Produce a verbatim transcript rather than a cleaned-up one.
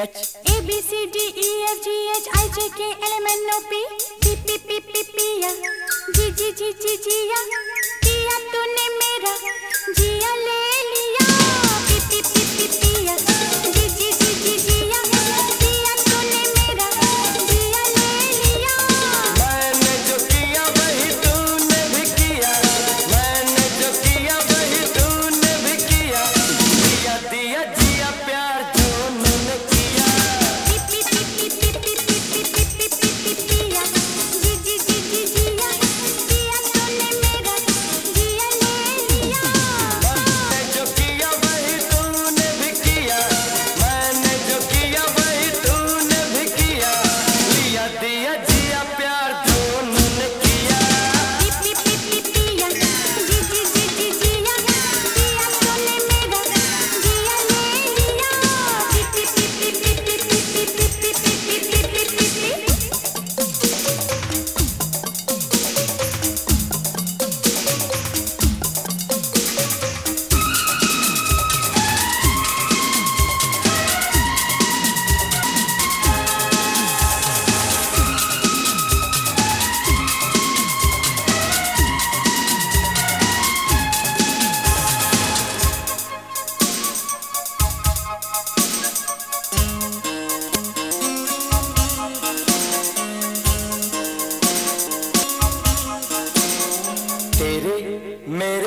H A B C D E F G H I J K L M N O P P P P P P या G G G G G या पिया तूने मेरा जिया ले लिया P P P P P या G G G G G या पिया तूने मेरा जिया ले लिया। मैंने जो किया वही तूने भी किया, मैंने जो किया वही तूने भी किया, दिया दिया जिया प्यार जो मैंने किया। P P P P P P P P P P P P या G G G G G या पिया तूने मेरा जिया ले लिया। मैंने जो किया वही तूने भी किया, मैंने जो किया वही तूने भी किया, दिया दिया जिया प्यार जो मैंने किया। P P P P P या G G G G G या पिया तूने मेरा जिया ले लिया। P P P P P P P P P P P P P तेरे मेरे